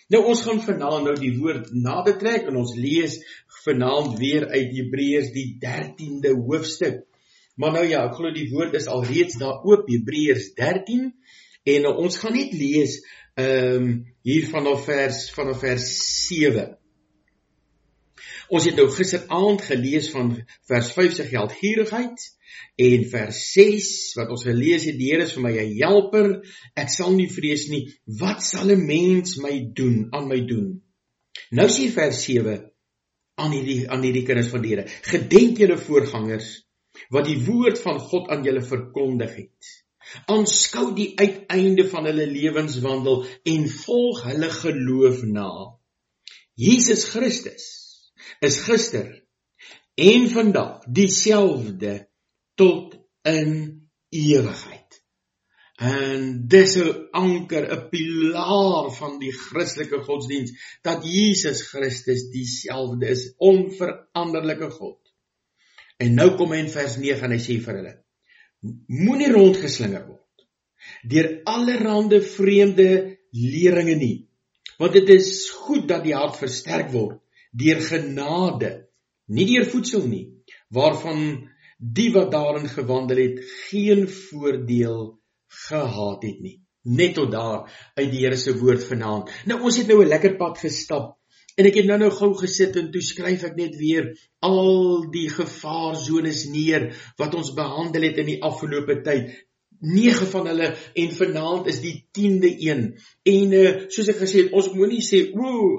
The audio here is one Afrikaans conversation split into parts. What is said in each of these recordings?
Nou ons gaan vanaand nou die woord nader trek en ons lees vanaand weer uit Hebreërs die 13de hoofstuk. Maar nou ja, ek glo die woord is al reeds daar oop, Hebreërs 13, en ons gaan net lees hier vanaf vers 7. Ons het nou gisteraand gelees van vers 5 se geldgierigheid, en vers 6, wat ons gelees het, die Here is vir my 'n helper, ek sal nie vrees nie, wat sal 'n mens aan my doen? Nou sê vers 7, aan hierdie kinders van die Here, gedenk julle voorgangers, wat die woord van God aan julle verkondig het. Aanskou die uiteinde van hulle lewenswandel, en volg hulle geloof na. Jesus Christus is gister en vandag dieselfde tot in ewigheid. En dis 'n anker, 'n pilaar van die Christelike godsdienst, dat Jesus Christus dieselfde is, onveranderlike God. En nou kom hy in vers 9 en hy sê vir hulle, moenie rondgeslinger word deur allerhande vreemde leringe nie, want dit is goed dat die hart versterk word deur genade, nie deur voedsel nie, waarvan die wat daarin gewandel het, geen voordeel gehad het nie. Net tot daar uit die Here se woord vanaand. Nou ons het nou 'n lekker pad gestap, en ek het nou gou gesit en toe skryf ek net weer al die gevaarzones neer, wat ons behandel het in die afgelope tyd. 9 van hulle, en vanaand is die 10de een, en soos ek gesê het, ons moet nie sê,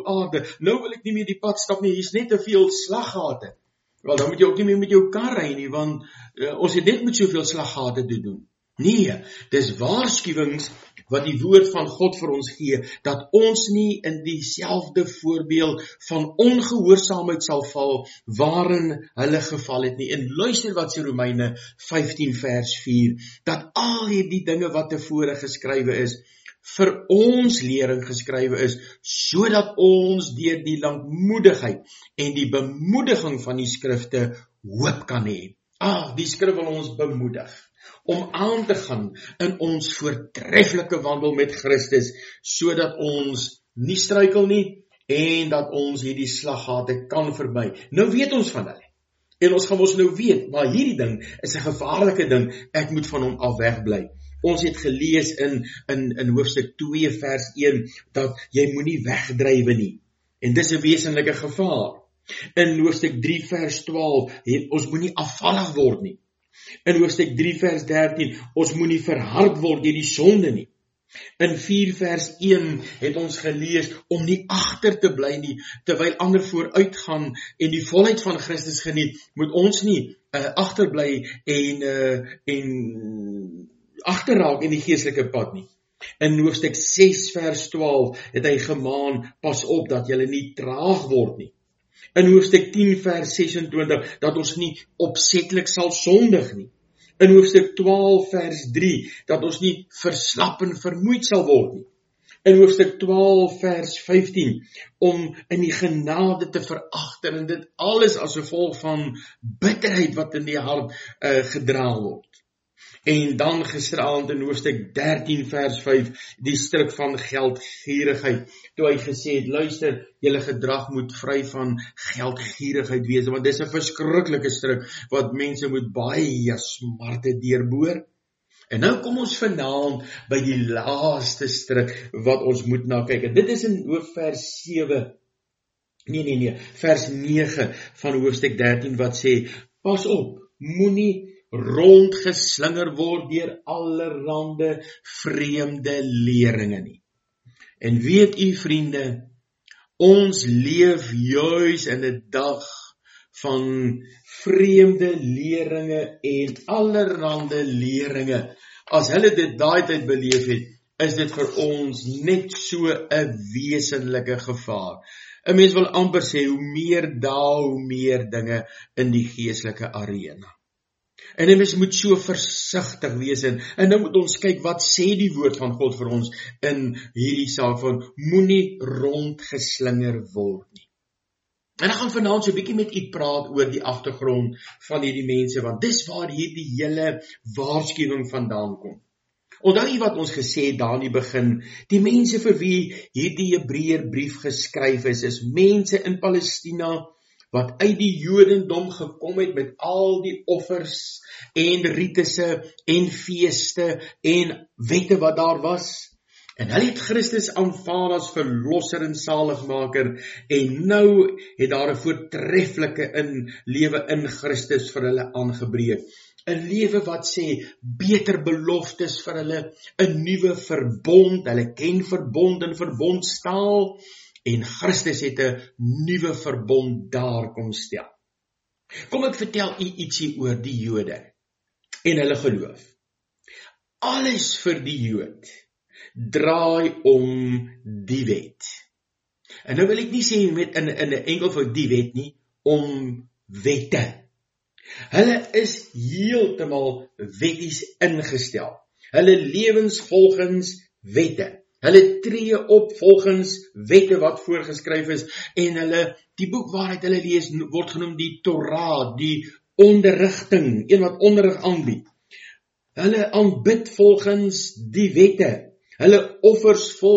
nou wil ek nie meer die pad stap nie, hier is net te veel slaggate. Wel, dan moet jy ook nie meer met jou kar ry nie, want ons het net met soveel slaggate te doen. Nee, dis waarskuwings wat die woord van God vir ons gee, dat ons nie in dieselfde voorbeeld van ongehoorsaamheid sal val, waarin hulle geval het nie. En luister wat sê Romeine 15 vers 4, dat al hierdie dinge wat tevore geskrywe is, vir ons lering geskrywe is, sodat ons deur die lankmoedigheid en die bemoediging van die skrifte hoop kan hê. Die skrif wil ons bemoedig om aan te gaan in ons voortreffelike wandel met Christus, sodat ons nie struikel nie, en dat ons hierdie slaggate kan verby. Nou weet ons van hulle, en ons gaan ons nou weet, maar hierdie ding is 'n gevaarlike ding, ek moet van hom af wegbly. Ons het gelees in hoofstuk 2 vers 1, dat jy moenie wegdrywe nie, en dis 'n wesenlike gevaar. In hoofstuk 3 vers 12, ons moenie afvallig word nie. In hoofstuk 3 vers 13, ons moenie verhard word deur die sonde nie. In 4 vers 1 het ons gelees om nie agter te bly nie, terwyl ander vooruit gaan en die volheid van Christus geniet, moet ons nie agterbly en agterraak in die geestelike pad nie. In hoofstuk 6 vers 12 het hy gemaan, pas op dat jy nie traag word nie. In hoofstuk 10 vers 26, dat ons nie opsetlik sal sondig nie. In hoofstuk 12 vers 3, dat ons nie verslap en vermoeid sal word nie. In hoofstuk 12 vers 15, om in die genade te veragter, en dit alles as gevolg van bitterheid wat in die hart gedra word. En dan gisteraand in hoofstuk 13 vers 5, die stryk van geldgierigheid, toe hy gesê het, luister, julle gedrag moet vry van geldgierigheid wees, want dis 'n verskriklike stryk, wat mense moet baie smarte deurboor. En nou kom ons vanaand by die laaste stryk, wat ons moet na kyk, en dit is in vers 7, vers 9 van hoofstuk 13, wat sê, pas op, moenie rondgeslinger word deur allerhande vreemde leringe nie. En weet u vriende, ons leef juis in 'n dag van vreemde leringe en allerhande leringe. As hulle dit daai tyd beleef het, is dit vir ons net so 'n wesenlike gevaar. 'n Mens wil amper sê, hoe meer dae, hoe meer dinge in die geestelike arena. En mens moet so versigtig wees, en nou moet ons kyk, wat sê die woord van God vir ons in hierdie saak van, moenie rondgeslinger word nie. En ek gaan vanaand so 'n bietjie met u praat oor die agtergrond van hierdie mense, want dis waar hierdie hele waarskuwing vandaan kom. Onthou jy wat ons gesê het daar in die begin, die mense vir wie hierdie Hebreërbrief geskryf is mense in Palestina, wat uit die Jodendom gekom het met al die offers en ritusse en feeste en wette wat daar was. En hulle het Christus aanvaar as verlosser en saligmaker en nou het daar 'n voortreffelike lewe in Christus vir hulle aangebreek. 'n Lewe wat sê beter beloftes vir hulle, 'n nuwe verbond, hulle ken verbond en verbondstaal en Christus het 'n nuwe verbond daar kom stel. Kom ek vertel u ietsie oor die Jode en hulle geloof. Alles vir die Jood draai om die wet. En nou wil ek nie sê met in 'n enkelvoud die wet nie, om wette. Hulle is heeltemal wetties ingestel. Hulle lewens volgens wette. Hulle tree op volgens wette wat voorgeskryf is en hulle, die boek waaruit hulle lees word genoem die Torah, die onderrigting, een wat onderrig aanbied. Hulle aanbid volgens die wette. Hulle offer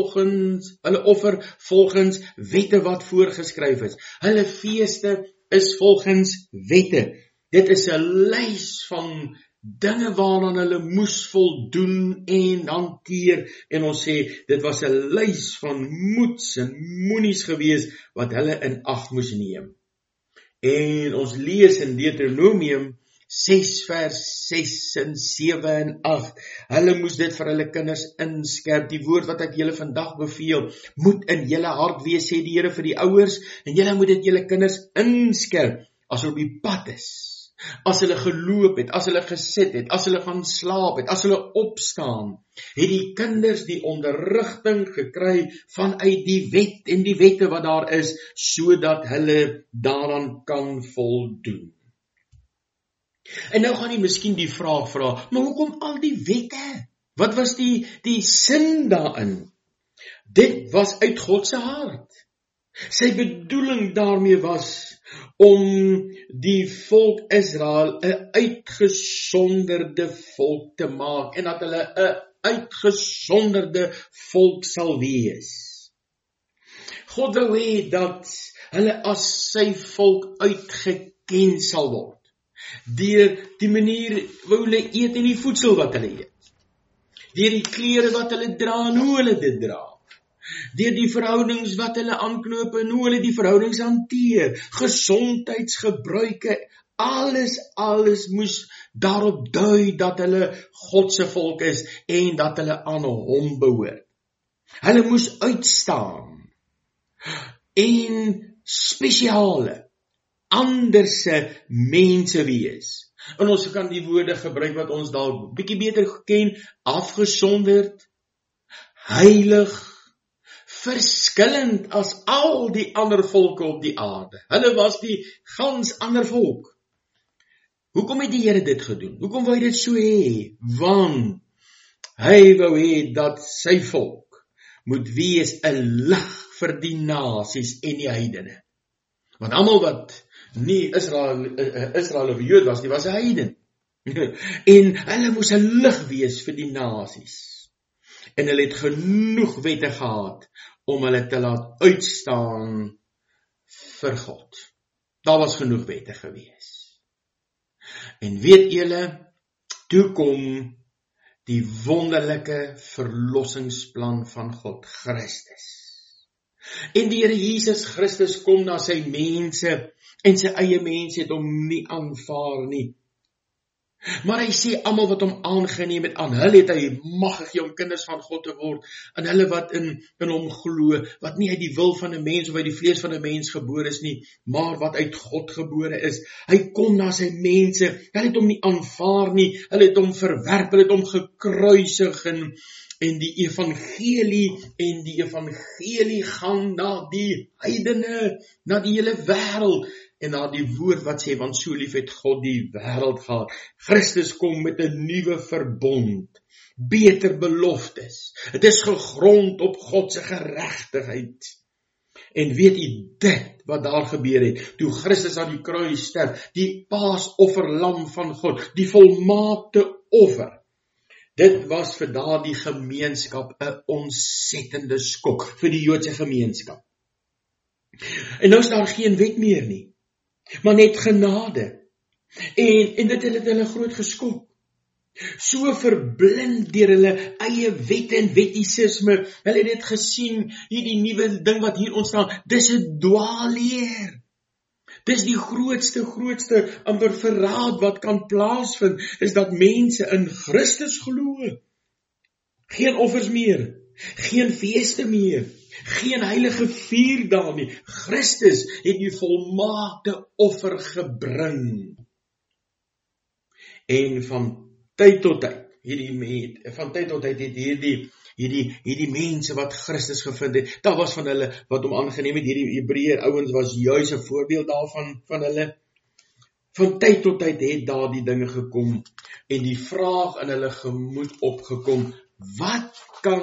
volgens wette wat voorgeskryf is. Hulle feeste is volgens wette. Dit is 'n lys van dinge waaraan hulle moes voldoen en hanteer. En ons sê, dit was 'n lys van moets en moenies gewees wat hulle in ag moes neem. En ons lees in Deuteronomium 6 vers 6 en 7 en 8. Hulle moes dit vir hulle kinders inskerp. Die woord wat ek julle vandag beveel, moet in julle hart wees, sê die Here vir die ouers, en julle moet dit julle kinders inskerp, as hulle op die pad is. As hulle geloop het, as hulle gesit het, as hulle gaan slaap het, as hulle opstaan, het die kinders die onderrigting gekry vanuit die wet en die wette wat daar is, sodat hulle daaraan kan voldoen. En nou gaan jy miskien die vraag vra, maar hoekom al die wette? Wat was die sin daarin? Dit was uit God se hart. Sy bedoeling daarmee was om die volk Israel 'n uitgesonderde volk te maak en dat hulle 'n uitgesonderde volk sal wees. God wou hê dat hulle as sy volk uitgeken sal word. Deur die manier wou hulle eet en die voedsel wat hulle eet. Deur die klere wat hulle dra en hoe hulle dit dra. Deur die verhoudings wat hulle aanknoop en hoe hulle die verhoudings hanteer, gesondheidsgebruike, alles moes daarop dui dat hulle God se volk is en dat hulle aan hom behoort. Hulle moes uitstaan en spesiale, anderse mense wees. En ons kan die woorde gebruik wat ons dalk bietjie beter ken, afgesonderd, heilig, verskillend as al die ander volke op die aarde. Hulle was die gans ander volk. Hoekom het die Here dit gedoen? Hoekom wou hy dit so hê? Want hy wou hê dat sy volk moet wees 'n lig vir die nasies en die heidene. Want almal wat nie Israel of Jood was, die was 'n heiden. En hulle moes 'n lig wees vir die nasies. En hulle het genoeg wette gehad om hulle te laat uitstaan vir God. Daar was genoeg wette gewees. En weet julle, toe kom die wonderlike verlossingsplan van God, Christus. En die Here Jesus Christus kom na sy mense, en sy eie mense het hom nie aanvaar nie. Maar hy sê, almal wat hom aangeneem het, aan hulle het hy mag gegee om kinders van God te word, en hulle wat in hom glo, wat nie uit die wil van 'n mens of uit die vlees van 'n mens gebore is nie, maar wat uit God gebore is. Hy kom na sy mense, hulle het hom nie aanvaar nie, hulle het hom verwerp, hulle het hom gekruisig, en die evangelie gaan na die heidene, na die hele wêreld, en na die woord wat sê, want so lief het God die wêreld gehad. Christus kom met 'n nuwe verbond, beter beloftes. Het is gegrond op God se geregtigheid. En weet u dit wat daar gebeur het, toe Christus aan die kruis sterf, die paasofferlam van God, die volmaakte offer, Dit was vir daardie gemeenskap 'n ontsettende skok vir die Joodse gemeenskap. En nou is daar geen wet meer nie, maar net genade. En dit het hulle groot geskok. So verblind deur hulle eie wette en wettisisme. Hulle het dit gesien, hierdie nuwe ding wat hier ontstaan, dis 'n dwaalleer. Dis die grootste amper verraad wat kan plaasvind, is dat mense in Christus glo. Geen offers meer, geen feeste meer, geen heilige vierdae nie. Christus het die volmaakte offer gebring. En van tyd tot tyd het hierdie mense wat Christus gevind het, daar was van hulle wat hom aangeneem het, hierdie Hebreër ouens was juis 'n voorbeeld daarvan van hulle. Van tyd tot tyd het daar die dinge gekom en die vraag in hulle gemoed opgekom, wat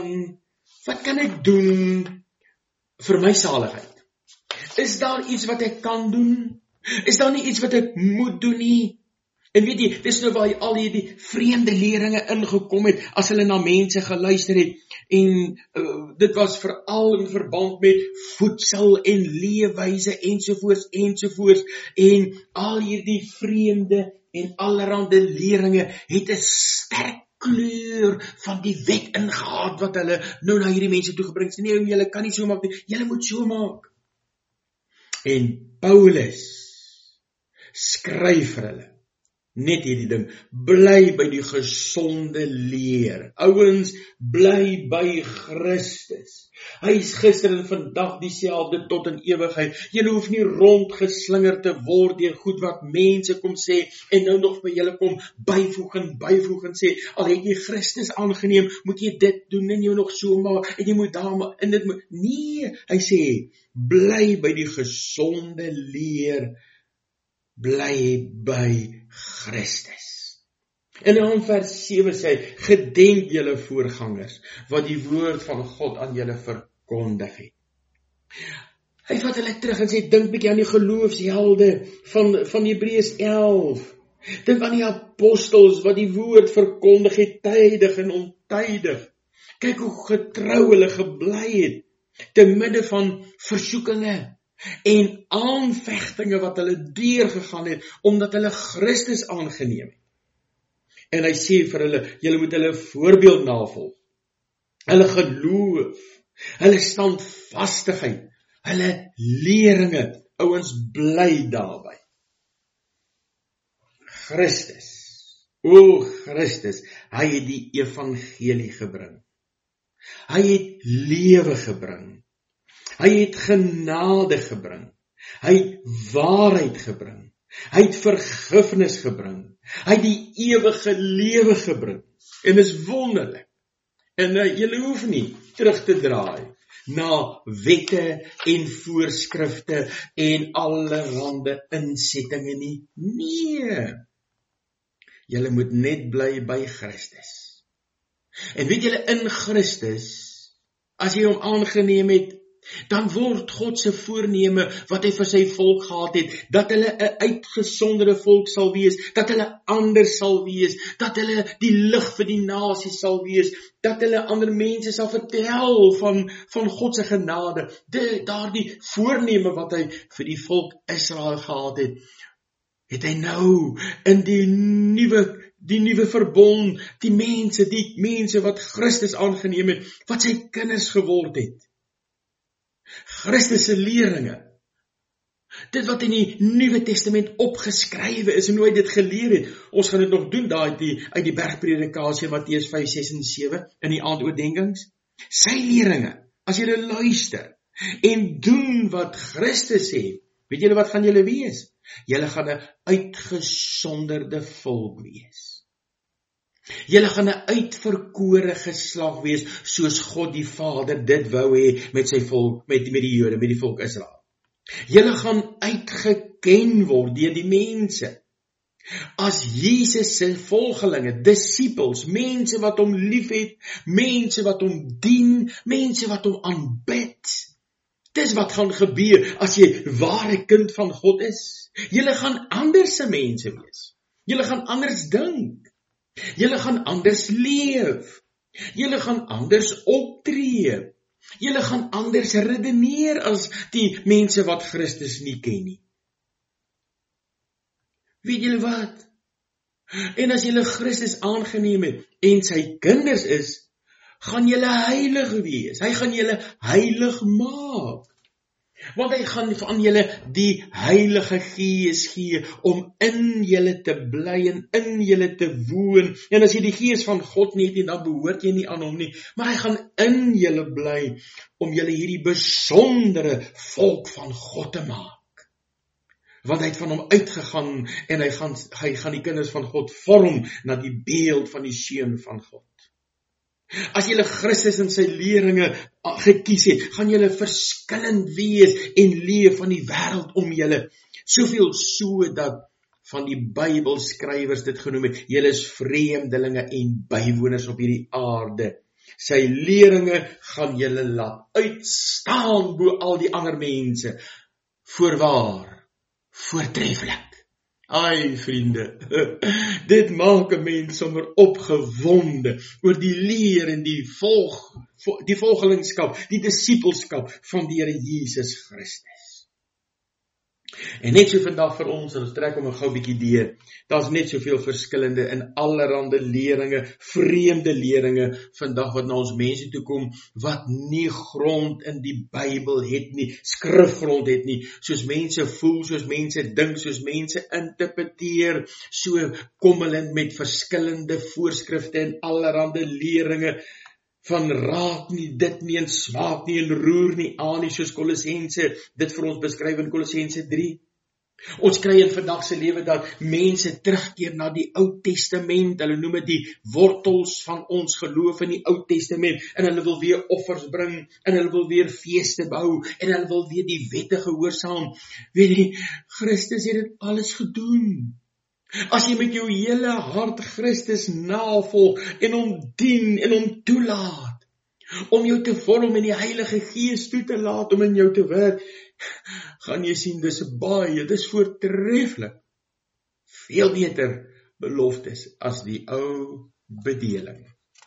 kan ek doen vir my saligheid? Is daar iets wat ek kan doen? Is daar nie iets wat ek moet doen nie? En weet jy, dis nou waar al hierdie vreemde leringe ingekom het, as hulle na mense geluister het, en dit was veral in verband met voedsel en leefwyse ensovoorts, en al hierdie vreemde en allerhande leringe het 'n sterk kleur van die wet ingehaat, wat hulle nou na hierdie mense toegebring het. Nee, julle kan nie so maak nie, julle moet so maak. En Paulus skryf vir hulle net hierdie ding, bly by die gesonde leer. Ouens, bly by Christus. Hy is gister en vandag dieselfde tot in ewigheid. Julle hoef nie rondgeslinger te word deur goed wat mense kom sê, en nou nog by julle kom byvoeg en sê, al het jy Christus aangeneem, moet jy dit doen, en jy nog so maak, en jy moet daar maar, en dit moet, nee, hy sê, bly by die gesonde leer, bly by Christus. En in vers 7 sê hy, gedenk julle voorgangers, wat die woord van God aan julle verkondig het. Hy vat hulle terug en sê, dink bietjie aan die geloofshelde van Hebreërs 11. Dink aan die apostels wat die woord verkondig het, tydig en ontydig. Kyk hoe getrou hulle gebly het, te midde van versoekinge en aanvegtinge wat hulle deurgegaan het, omdat hulle Christus aangeneem het. En hy sê vir hulle, julle moet hulle voorbeeld navolg. Hulle geloof, hulle standvastigheid, hulle leringe, ouens, bly daarby. Christus, hy het die evangelie gebring. Hy het lewe gebring. Hy het genade gebring. Hy het waarheid gebring. Hy het vergifnis gebring. Hy het die ewige lewe gebring. En is wonderlik. En julle hoef nie terug te draai na wette en voorskrifte en allerhande insettinge nie. Nee. Julle moet net bly by Christus. En weet julle, in Christus, as jy hom aangeneem het, dan word God se voorneme wat hy vir sy volk gehad het, dat hulle 'n uitgesonderde volk sal wees, dat hulle anders sal wees, dat hulle die lig vir die nasies sal wees, dat hulle ander mense sal vertel van God se genade, daardie voorneme wat hy vir die volk Israel gehad het, het hy nou in die nuwe verbond, die mense wat Christus aangeneem het, wat sy kinders geword het. Christus se leringe, dit wat in die Nuwe Testament opgeskrywe is, en hoe hy dit geleer het, ons gaan dit nog doen daar uit die bergpredikasie in Matteus 5, 6 en 7, in die aandoordenkings, sy leringe, as julle luister, en doen wat Christus sê, weet julle wat gaan julle wees? Julle gaan 'n uitgesonderde volk wees. Julle gaan 'n uitverkore geslag wees, soos God die Vader dit wou hê met sy volk, met die Jode, met die volk Israel. Julle gaan uitgeken word deur die mense, as Jesus se volgelinge, disippels, mense wat hom liefhet, mense wat hom dien, mense wat hom aanbid. Dis wat gaan gebeur as jy ware kind van God is. Julle gaan anderse mense wees. Julle gaan anders dink. Julle gaan anders leef. Julle gaan anders optree. Julle gaan anders redeneer as die mense wat Christus nie ken nie. Weet julle wat? En as julle Christus aangeneem het en sy kinders is, gaan julle heilig wees. Hy gaan julle heilig maak. Want hy gaan van julle die Heilige Gees gee om in julle te bly en in julle te woon. En as jy die Gees van God nie het, dan behoort jy nie aan hom nie. Maar hy gaan in julle bly om julle hierdie besondere volk van God te maak. Want hy het van hom uitgegaan en hy gaan die kinders van God vorm na die beeld van die Seun van God. As julle Christus en sy leringe gekies het, gaan julle verskillend wees en leef van die wêreld om julle. Soveel so dat van die Bybelskrywers dit genoem het, julle is vreemdelinge en bywoners op hierdie aarde. Sy leringe gaan julle laat uitstaan bo al die ander mense. Voorwaar, voortreffelik. Ai vriende, dit maak 'n mens sommer opgewonde oor die leer en die volgelingskap, die disippelskap van die Here Jesus Christus. En net so vandag vir ons, ons trek om 'n gou bietjie deur, daar's net soveel verskillende en allerhande leringe, vreemde leringe vandag wat na ons mense toe kom, wat nie grond in die Bybel het nie, skrifgrond het nie, soos mense voel, soos mense dink, soos mense interpreteer, so kom hulle met verskillende voorskrifte en allerhande leringe, van raak nie dit nie en smaak nie en roer nie aan nie, soos Kolossense dit vir ons beskryf in Kolossense 3. Ons kry in vandag se lewe dat mense terugkeer na die Ou Testament, hulle noem dit die wortels van ons geloof in die Ou Testament, en hulle wil weer offers bring, en hulle wil weer feeste bou, en hulle wil weer die wette gehoorsaam. Weet jy, Christus het dit alles gedoen. As jy met jou hele hart Christus navolg en hom dien en hom toelaat, om jou te vorm en die Heilige Gees toe te laat om in jou te werk, gaan jy sien, dis voortreffelik. Veel beter beloftes as die ou bedeling.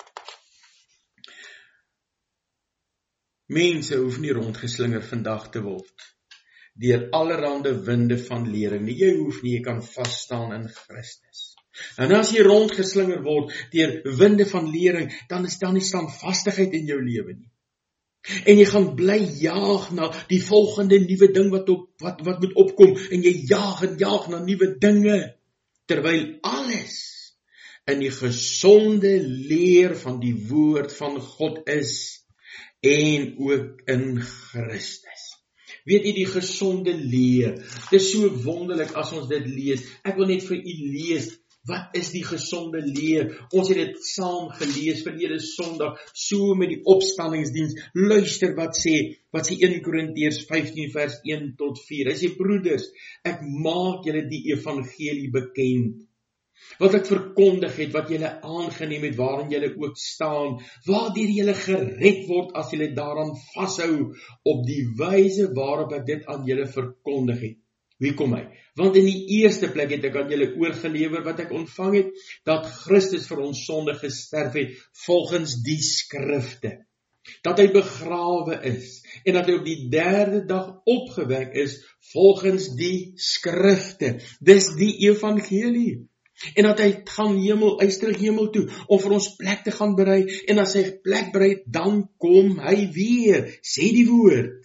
Mense hoef nie rondgeslinger vandag te word deur allerhande winde van lering nie. Jy hoef nie, jy kan vasstaan in Christus. En as jy rondgeslinger word deur winde van lering, dan is daar nie standvastigheid in jou lewe nie. En jy gaan bly jaag na die volgende nuwe ding wat moet opkom, en jy jaag na nuwe dinge, terwyl alles in die gesonde leer van die woord van God is, en ook in Christus. Weet jy, die gesonde leer, dit is so wonderlik as ons dit lees. Ek wil net vir u lees, wat is die gesonde leer? Ons het dit saam gelees verlede Sondag, so met die opstandingsdiens. Luister wat sê 1 Korintiërs 15 vers 1 tot 4. Hy sê, broeders, ek maak julle die evangelie bekend, wat ek verkondig het, wat julle aangeneem het, waarin julle ook staan, waardeur julle gered word, as julle daaraan vashou, op die wyse waarop ek dit aan julle verkondig het. Wie kom hy? Want in die eerste plek het ek aan julle oorgelewer wat ek ontvang het, dat Christus vir ons sonde gesterf het, volgens die skrifte, dat hy begrawe is, en dat hy op die 3de dag opgewek is, volgens die skrifte. Dis die evangelie. En dat hy is terug hemel toe, om vir ons plek te gaan berei, en as hy plek berei, dan kom hy weer, sê die woord.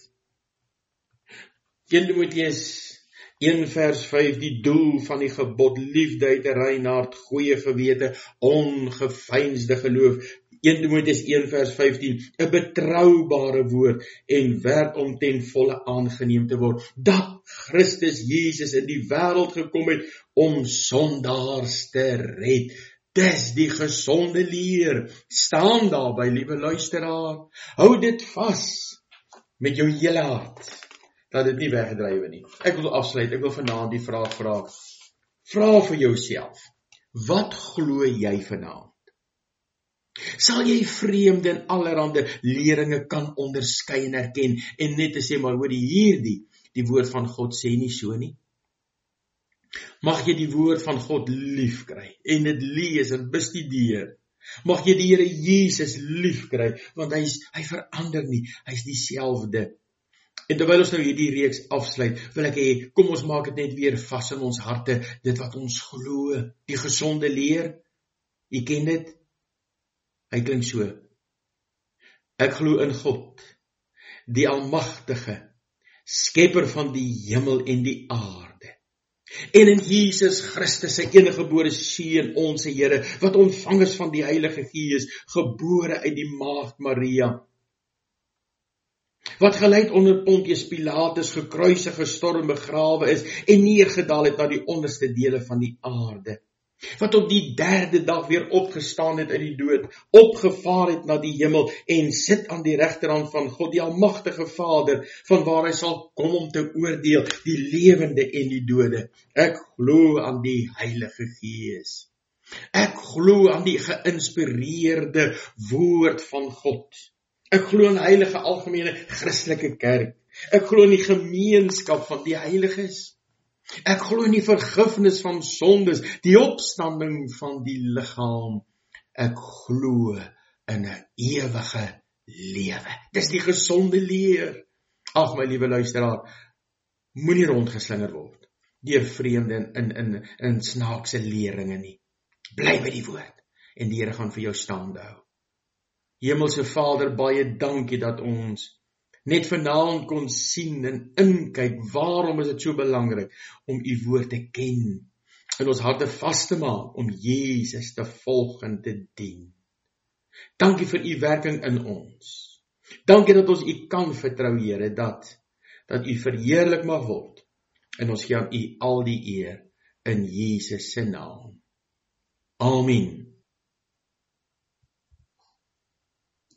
1 Timoteus 1 vers 5, die doel van die gebod, liefde, rein hart, goeie gewete, ongeveinsde geloof. 1 Timoteus 1 vers 15, 'n betroubare woord, en werd om ten volle aangeneem te word, dat Christus Jesus in die wêreld gekom het, om sondaars te red. Dis die gesonde leer. Staan daarby, liewe luisteraar. Hou dit vas met jou hele hart, dat dit nie weggedrywe nie. Ek wil afsluit, ek wil vanaand die vraag vra. Vra vir jouself, wat glo jy vanaand? Sal jy vreemde en allerhande leringe kan onderskei en erken, en net te sê, maar hoor hierdie, die woord van God sê nie so nie. Mag jy die woord van God lief kry en dit lees en bestudeer. Mag jy die Here Jesus lief kry, want hy verander nie, hy is dieselfde. En terwyl ons nou hierdie reeks afsluit, wil ek hê, kom ons maak dit net weer vas in ons harte, dit wat ons glo, die gesonde leer. Jy ken dit? Hy klink so. Ek glo in God, die almagtige, skepper van die hemel en die aarde. En in Jesus Christus, sy eniggebore Seun, onze Here, wat ontvang is van die Heilige Gees, gebore uit die maagd Maria, wat gelyd onder Pontius Pilatus, gekruisig, gestorwe, begrawe is, en neergedaal het na die onderste dele van die aarde, wat op die 3de dag weer opgestaan het uit die dood, opgevaar het na die hemel, en sit aan die regterhand van God, die almagtige Vader, van waar hy sal kom om te oordeel, die lewende en die dode. Ek glo aan die Heilige Gees. Ek glo aan die geïnspireerde woord van God. Ek glo in die heilige algemene Christelike kerk. Ek glo in die gemeenskap van die heiliges. Ek glo in die vergifnis van sondes, die opstanding van die liggaam. Ek glo in 'n ewige lewe. Dis die gesonde leer. Ag my liewe luisteraar, moenie rondgeslinger word deur vreemde in snaakse leringe nie. Bly by die woord en die Here gaan vir jou staande hou. Hemelse Vader, baie dankie dat ons net vanaand kon sien en inkyk, waarom is dit so belangrik om u woord te ken, en ons harte vas te maak om Jesus te volg en te dien. Dankie vir u werking in ons. Dankie dat ons u kan vertrou, Here, dat u verheerlik mag word, en ons gee aan u al die eer in Jesus se naam. Amen.